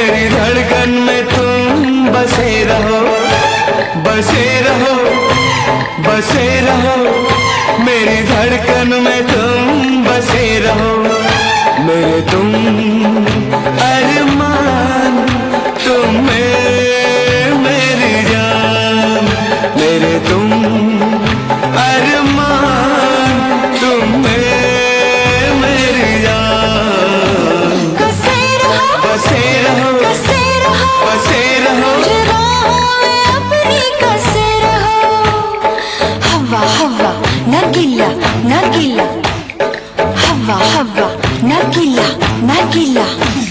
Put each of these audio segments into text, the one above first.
मेरी धड़कन में तुम बसे रहो, बसे रहो, बसे रहो। मेरी धड़कन में तुम बसे रहो, मेरे तुम अरमान, तुम मेरी जान, मेरे तुम अरमान, तुम मेरी जान। बसे रहो, बसे रहो, बसे रहो, बसे रहो, बाहों में अपनी कसे रहो। हवा हवा ना गिला ना गिला, हवा हवा ना गिला ना गिला।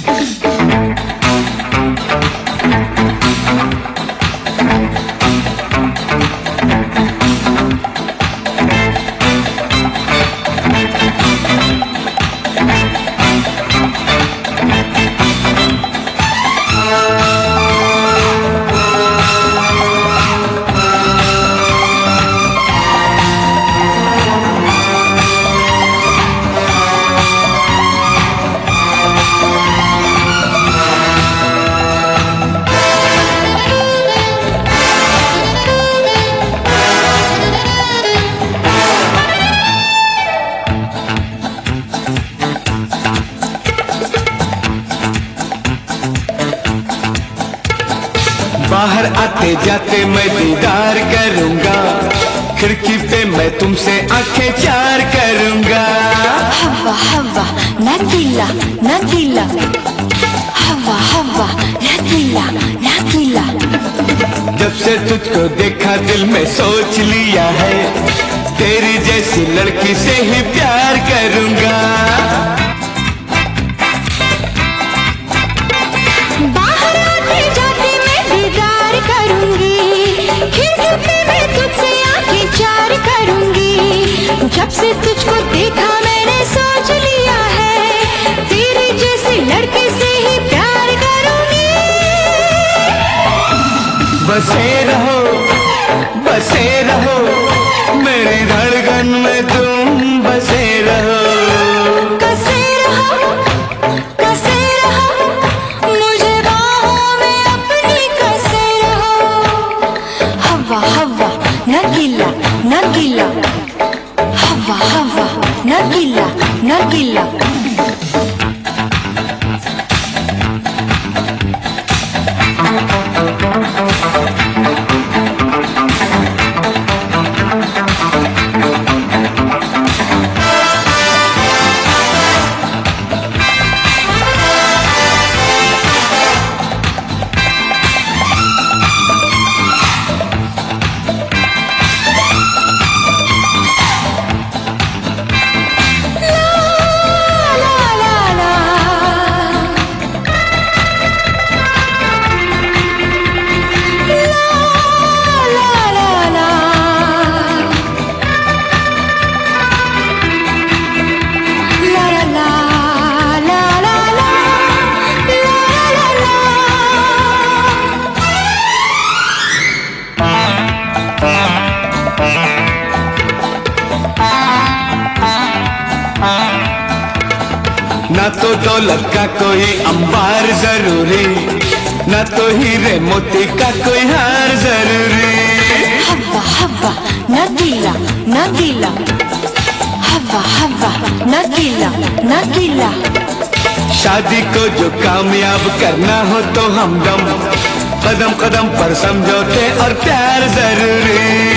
बाहर आते जाते मैं दीदार करूंगा, खिड़की पे मैं तुमसे आंखें चार करूंगा। हवा हवा ना गिला ना गिला, हवा हवा ना गिला ना गिला। जब से तुझको देखा दिल में सोच लिया है, तेरी जैसी लड़की से ही प्यार करूंगा। बाहर आते जाते मैं दीदार करूंगी, खिड़की पे मैं तुझसे आंखें चार करूंगी। जब से तुझको देखा मैंने सोच लिया है, तेरी जैसी लड़के से ही प्यार करूंगी। बसे रहो, बसे रहो, मेरी धड़कन में तुम बसे रहो। कसे रहो, कसे रहो, मुझे बाहों में अपनी कसे रहो। हवा हवा ना गिला ना गिला, हवा हवा ना गिला ना गिला। ना तो दौलत का कोई अंबार जरूरी, ना तो हीरे मोती का कोई हार जरूरी। हवा हवा ना गिला ना गिला, हवा हवा ना गिला ना गिला। शादी को जो कामयाब करना हो तो हमदम, कदम कदम पर समझौते और प्यार जरूरी।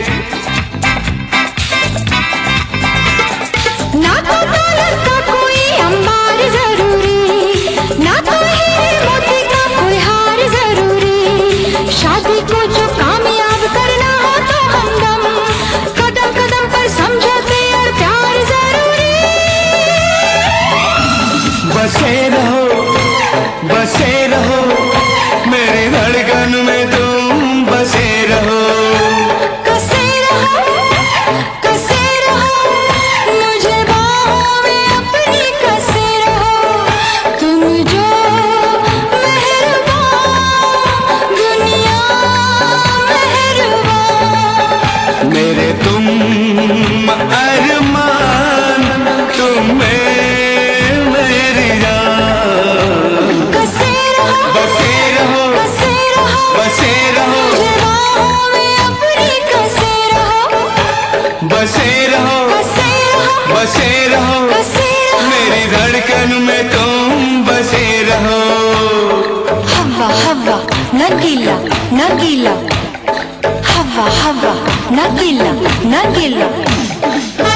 ना तो दौलत का कोई अंबार जरूरी, ना तो हीरे मोती का कोई हार जरूरी। शादी को जो कामयाब करना हो तो हमदम, कदम कदम पर समझौते और प्यार जरूरी। बसे रहो, बसे रहो, मेरी धड़कन में तुम बसे रहो। कसे रहो, कसे रहो, मुझे बाहों में अपनी कसे रहो। तुम जो मेहरबान, दुनिया मेहरबान। मेरे तुम अरमान, तुम मेरी जान। नगीला नगीला, हवा हवा नगीला नगीला।